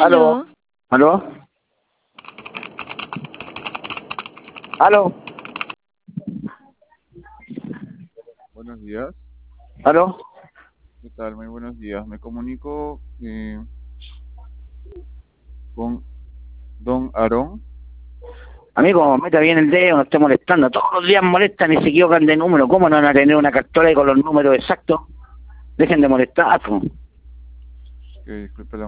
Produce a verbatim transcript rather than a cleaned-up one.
Aló. Aló. ¿Aló? ¿Aló? Buenos días. ¿Aló? ¿Qué tal? Muy buenos días. Me comunico eh, con don Aarón. Amigo, meta bien el dedo, no esté molestando. Todos los días molestan y se equivocan de número. ¿Cómo no van a tener una cartola ahí con los números exactos? Dejen de molestar, po. Que disculpe la